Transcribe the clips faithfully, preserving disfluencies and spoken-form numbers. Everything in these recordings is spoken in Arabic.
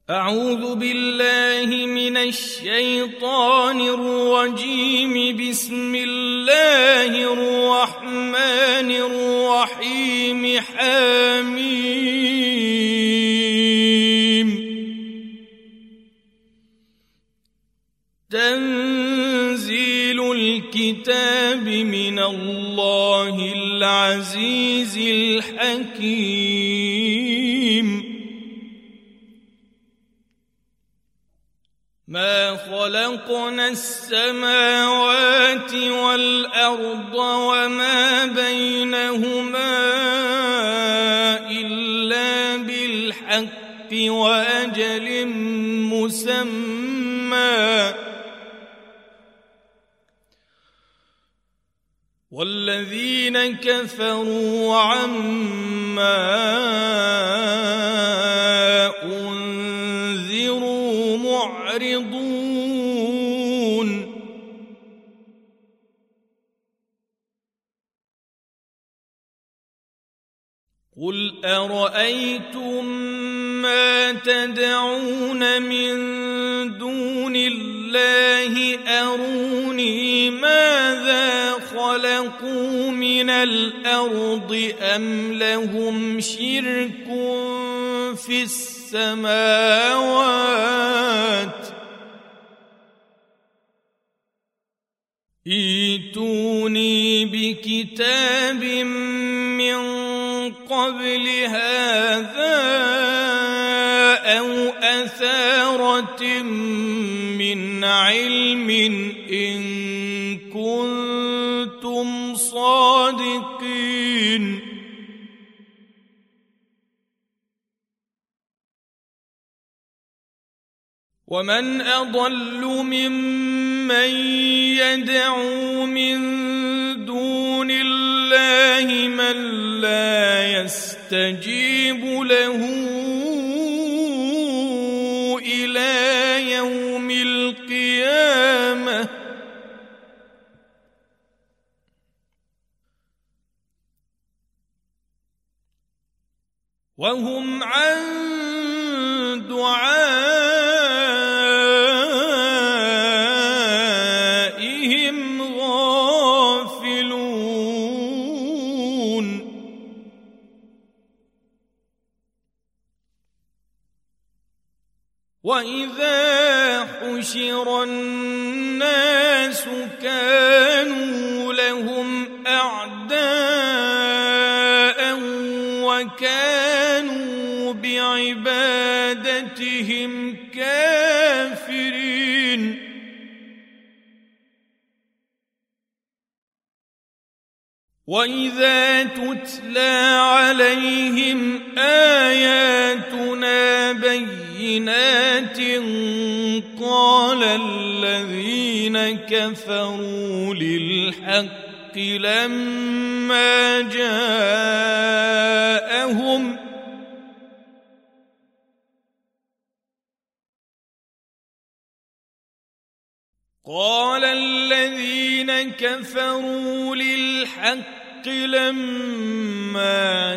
أعوذ بالله من الشيطان الرجيم. بسم الله الرحمن الرحيم. حميم. تنزيل الكتاب من الله العزيز الحكيم. ما خلقنا السماوات والأرض وما بينهما إلا بالحق وأجل مسمى، والذين كفروا عما أنذروا معرضون. قل أرأيتم ما تدعون من دون الله أروني ماذا خلقوا من الأرض أم لهم شرك في السماوات ائتوني بكتاب من قبل هذا أو أثارة من علم إن كنتم صادقين. ومن أضل ممن يدعو من دون الله من لا يستجيب له إلى يوم القيامة وهم عن دعائهم غافلون. وإذا حشر الناس كانوا لهم أعداء وكانوا بعبادتهم كافرين. وإذا تتلى عليهم آياتنا بينات قال الذين كفروا للحق لما جاءهم قال الذين كفروا للحق لما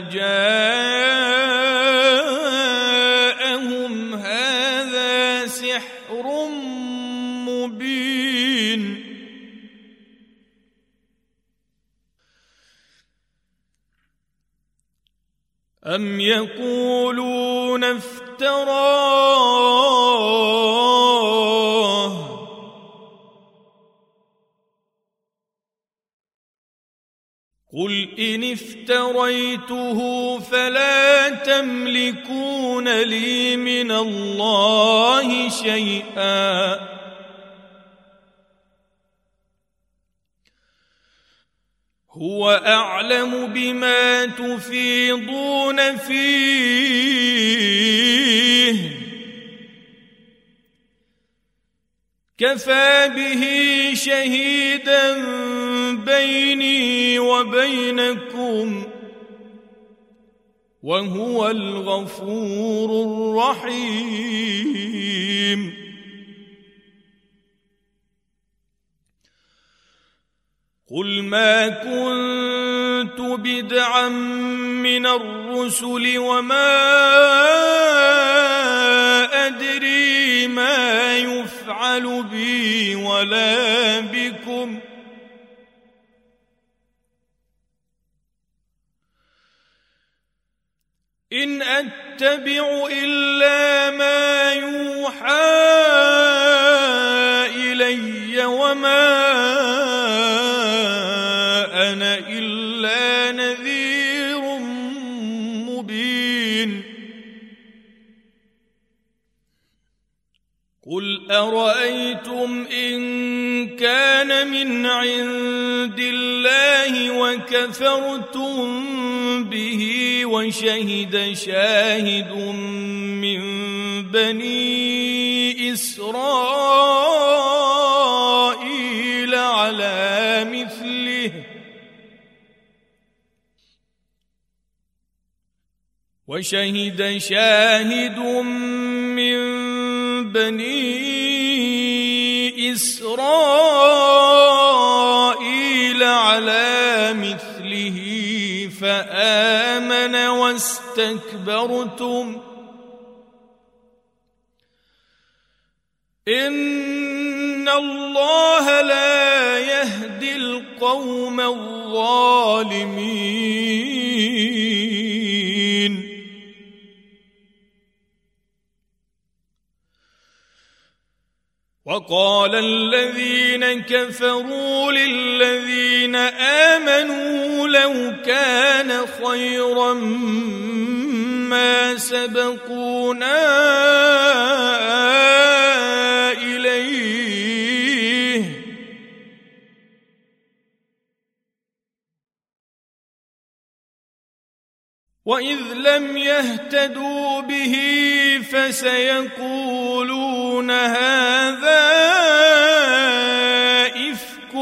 جاءهم هذا سحر مبين. أم يقولون افتراه قل إن افتريته فلا تملكون لي من الله شيئا هو أعلم بما تفيضون فيه كفى به شهيدا بيني وبينكم وهو الغفور الرحيم. قل ما كنت بدعا من الرسل وما أدري يفعل بي ولا بكم إن أتبع إلا ما يوحى إلي وما أنا إلا نذير مبين قل أرأيتم إن كان من عند الله وكفرتم به وشهد شاهد من بني إسرائيل على مثله وشهد شاهد من بني إسرائيل على مثله فآمن واستكبرتم إن الله لا يهدي القوم الظالمين وقال الذين كفروا للذين آمنوا لو كان خيرا ما سبقونا إليه وإذ لم يهتدوا به فسيقولون هذا إفك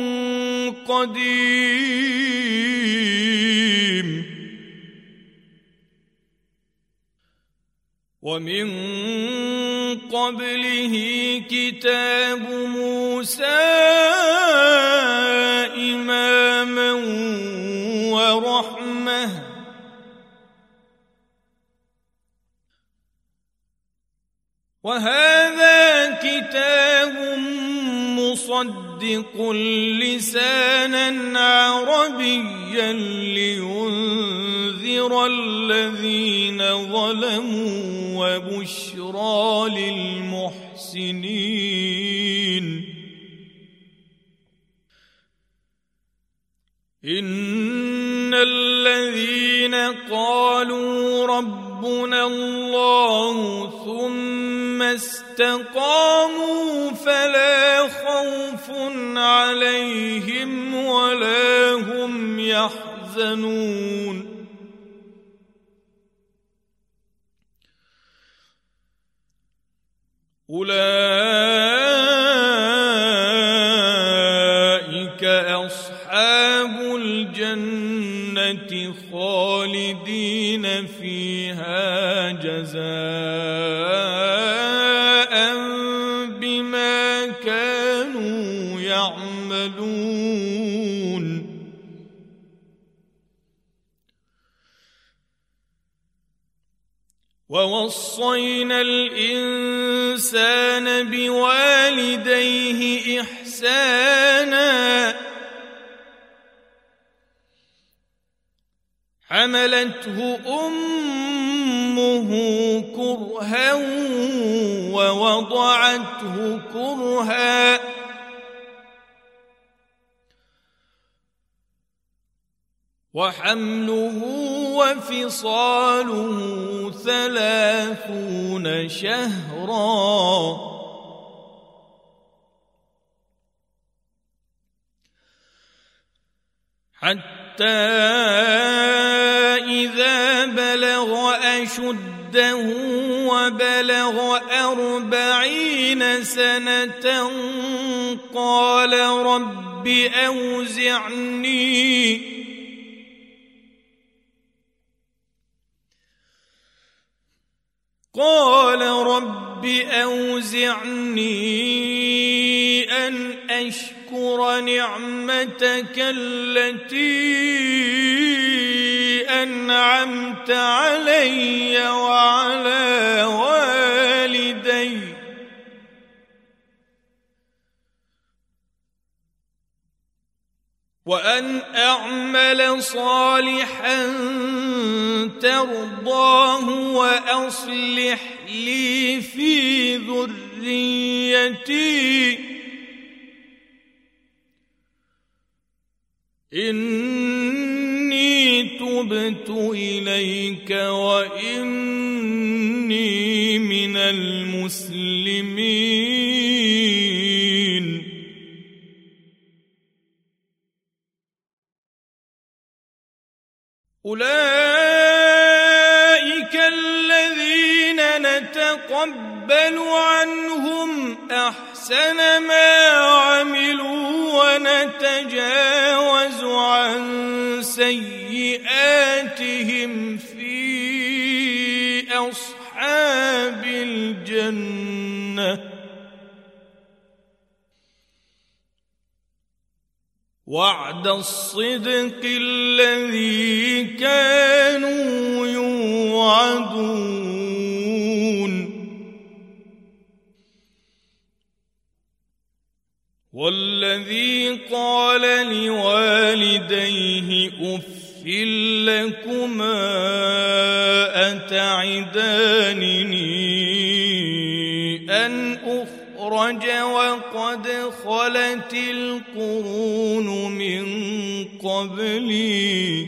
قديم ومن قبله كتاب موسى إماما ورحمة وهذا كتاب مصدق لسانا عربيا لينذر الذين ظلموا وبشرى للمحسنين إن الذين قالوا ربنا الله ثم استقاموا فلا خوف عليهم ولا هم يحزنون أولئك أصحاب الجنة خالدين فيها جزاء بما كانوا يعملون ووصينا الإنسان بوالديه إحسانا حملته أمه كرها ووضعته كرها وحمله وفصاله ثلاثون شهرا حتى إذا بلغ أشده وبلغ أربعين سنة قال رب أوزعني قال رب أوزعني أن أشكر نعمتك التي أنعمت علي وعلى والدي وأن أعمل صالحا ترضاه وأصلح لي في ذريتي إني تبت إليك وإني من المسلمين. أولئك الذين نتقبل عنهم أحسن ما عملوا ونتجاوز عن سيئاتهم في أصحاب الجنة وعد الصدق الذي كانوا يوعدون. والذي قال لوالديه أف لكما أتعدانني أن أخرج وقد خلت القرون من قبلي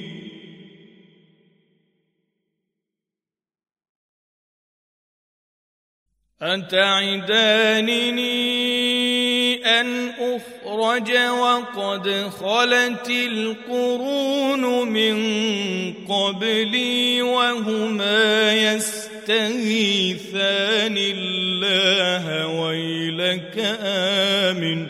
أتعدانني أن أخرج وقد خلت القرون من قبلي وهما يستغيثان الله ويلك آمن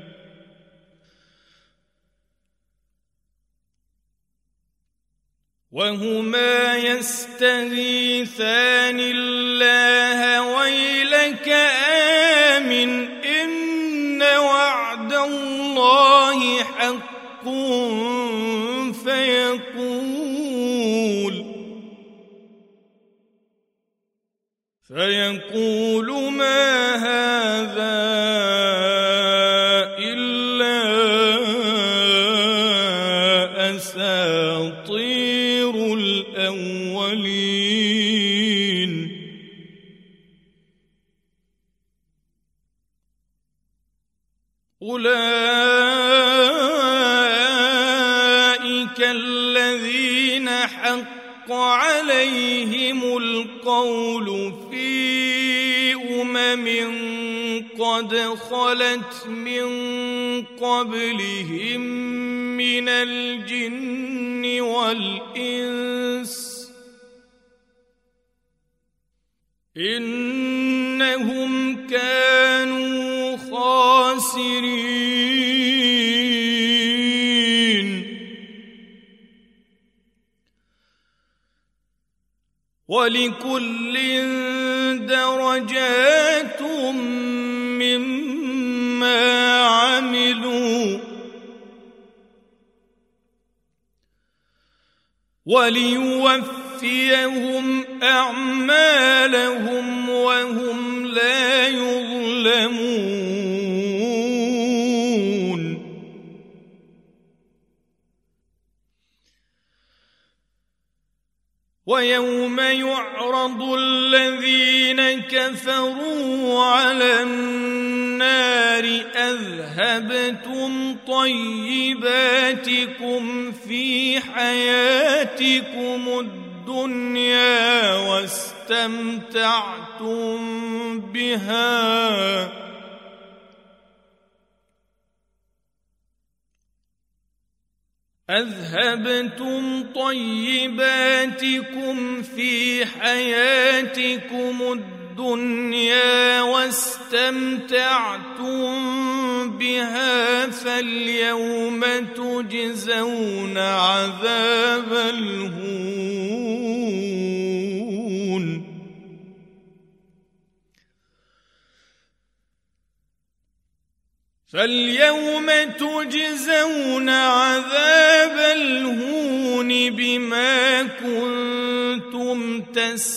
وهما يستغيثان الله ويلك آمن إن وعد الله حق فيقول فيقول ما هذا إلا أساطير الأولين. أولئك الذين حق عليهم القول في أمم قد خلت من قبلهم من الجن والإنس إنهم كانوا خاسرين. ولكل درجات مما عملوا وليوفيهم أعمالهم وهم لا يظلمون. ويوم يعرض الذين كفروا على النار أذهبتم طيباتكم في حياتكم الدنيا واستمتعتم بها أذهبتم طيباتكم في حياتكم الدنيا واستمتعتم بها فاليوم تجزون عذاب الهون. فاليوم تجزون عذاب الهون بما كنتم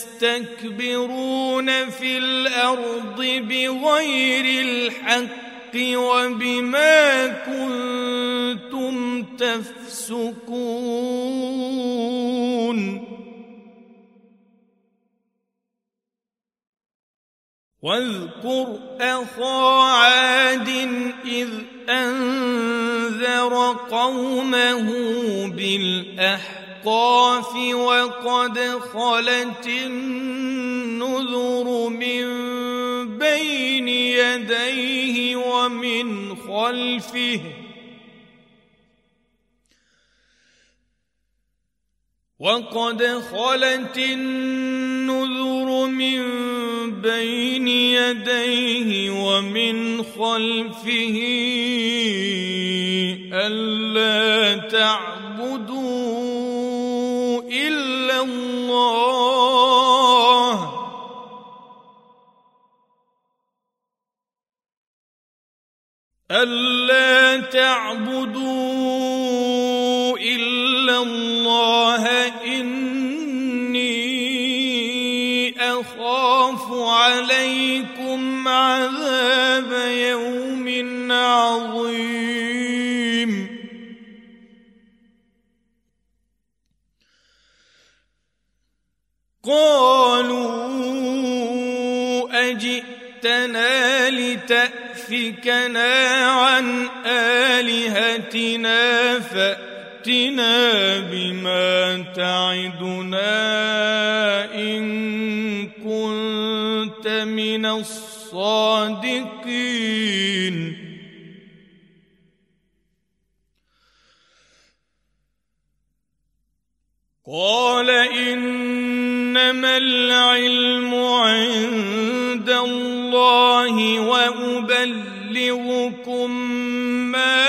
تستكبرون في الأرض بغير الحق وبما كنتم تفسقون واذكر أخا عاد إذ أنذر قومه بالأحقاف وقد خلت النذر من بين يديه ومن خلفه وقد خلت النذر من بين يديه ومن خلفه ألا تعبدوا إلا الله ألا تعبدوا إلا الله إني أخاف عليكم عذاب يوم عظيم قالوا أجئتنا لتأفكنا عن آلهتنا فأتنا بما تعدنا إن كنت من الصادقين قال إنما العلم عند الله وأبلغكم ما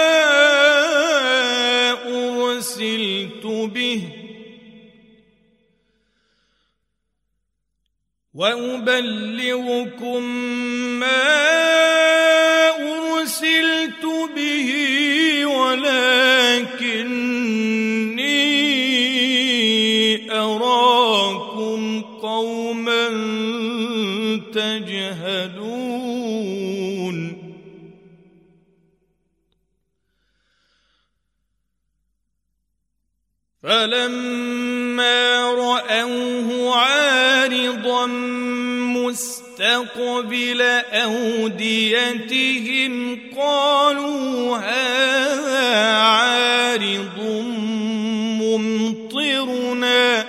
أرسلت به وأبلغكم ما أرسلت به ولكني أراكم قوما تجهلون فلما رأوه عارضا مستقبل أوديتهم قالوا هذا عارض ممطرنا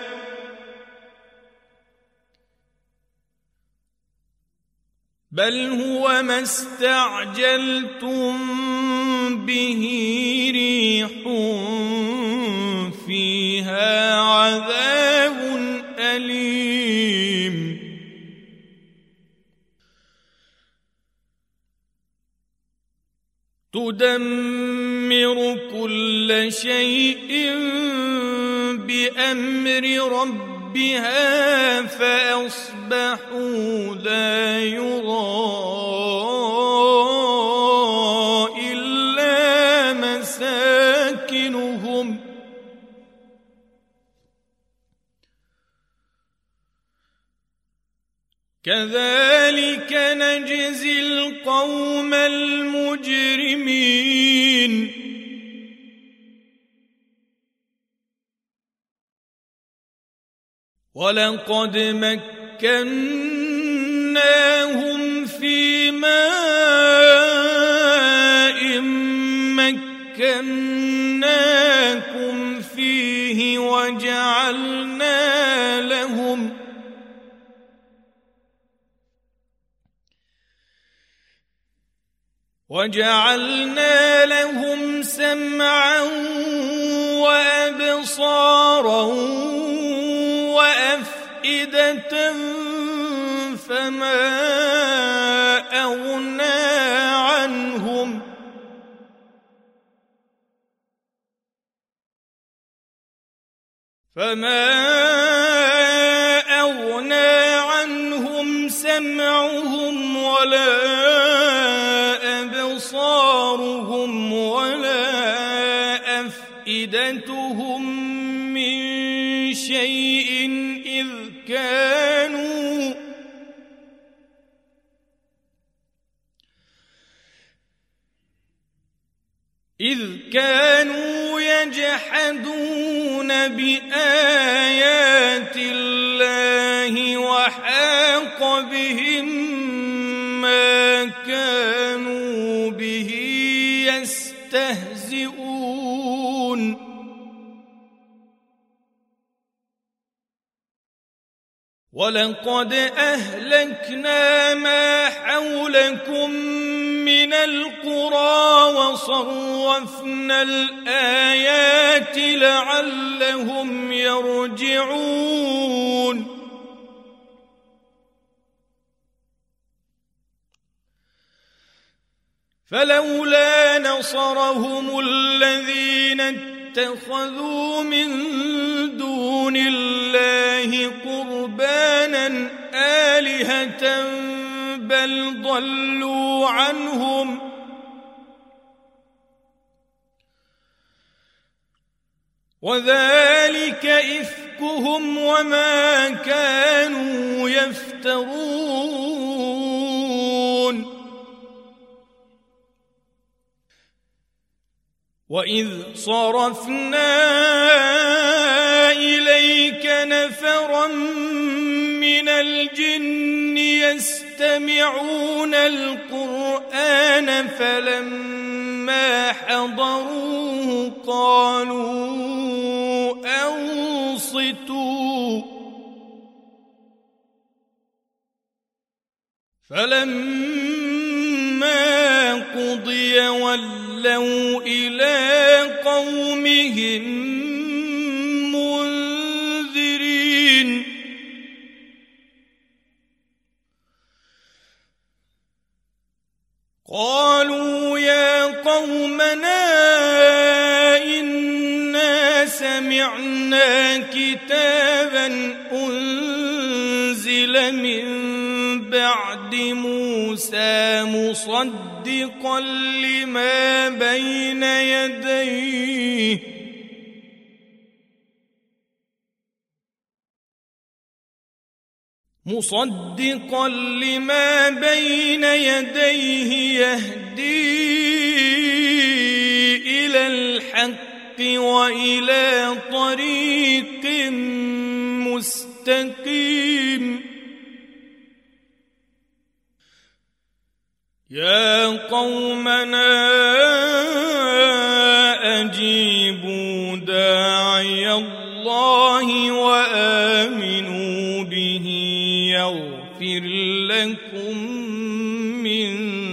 بل هو ما استعجلتم به ريح فيها عذاب أليم تدمر كل شيء بأمر ربها فأصبحوا لا يرى إلا مساكنهم كذلك نجزي القوم المجرمين ولقد مكناهم في ماء مكناكم فيه وجعلنا لهم وجعلنا لهم سمعا وأبصارا وأفئدة فما أغنى عنهم فما أغنى عنهم سمعهم ولا أبصارهم ولا أفئدتهم من شيء إذ كانوا إذ كانوا يجحدون بآيات الله وحاق بهم ما كانوا به يستهزئون ولقد أهلكنا ما حولكم من القرى وصرفنا الآيات لعلهم يرجعون فلولا نصرهم الذين اتخذوا من دون الله قربانا آلهة بل ضلوا عنهم وذلك إفكهم وما كانوا يفترون وإذ صرفنا إليك نفرا من الجن يستمعون القرآن فلما حضروه قالوا أنصتوا فلما قضي ولوا إلى قومهم منذرين قالوا يا قومنا إنا سمعنا كتابا أنزل من بعد موسى مصدقا لما بين يديه مصدقا لما بين يديه يهدي إلى الحق وإلى طريق مستقيم يا قومنا أجيبوا داعي الله وآمنوا به يغفر لكم من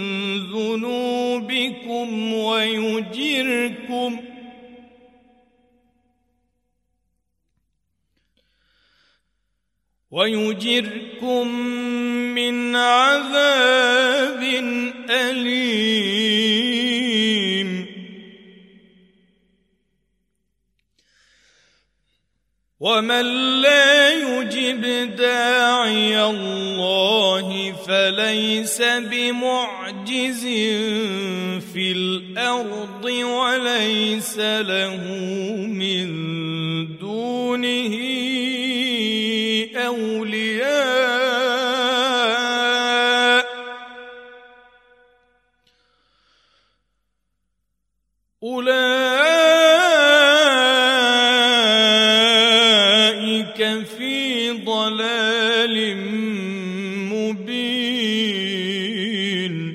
ذنوبكم ويجركم ويجركم من عذاب أليم ومن لا يجب داعي الله فليس بمعجز في الأرض وليس له من دونه أولياء أولئك في ضلال مبين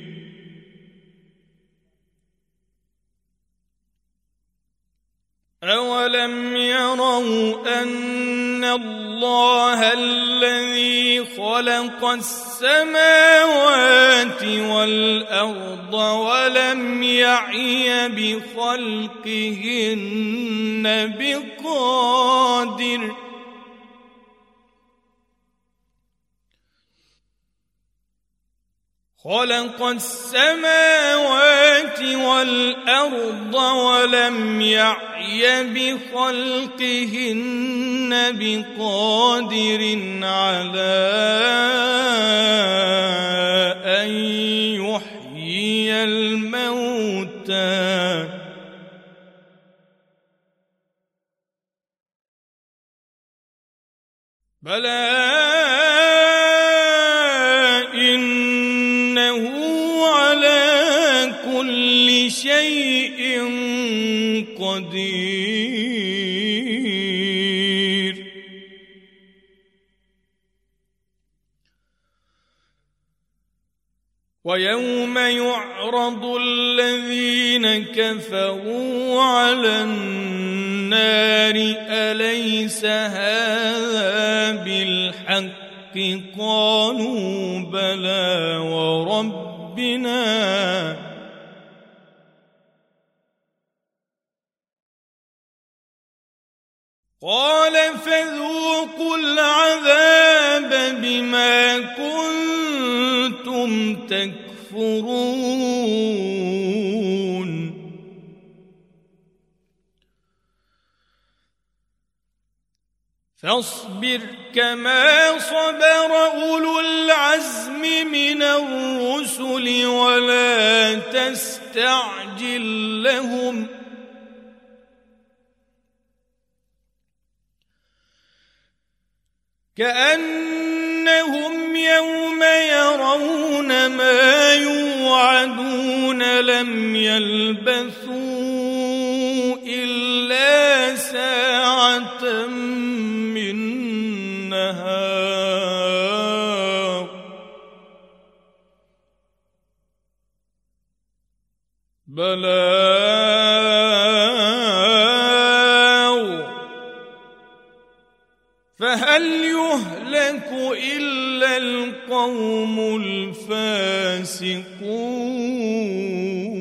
أولم يروا أن الله الذي خلق السماوات والأرض ولم يعي بخلقهن بقادر خلق السماوات والأرض ولم يعي بخلقهن بقادر على أن يحيي الموتى بلى إنه على كل شيء قدير ويوم يعرض الذين كفروا على النار أليس هذا بالحق قالوا بلى وربنا قال فذوقوا العذاب بما كنتم تكفرون فاصبر كما صبر أولو العزم من الرسل ولا تستعجل لهم كأنهم يوم يرون ما يوعدون لم يلبثوا إلا ساعة من نهار بلاغ فهل يهلك إلا القوم الفاسقون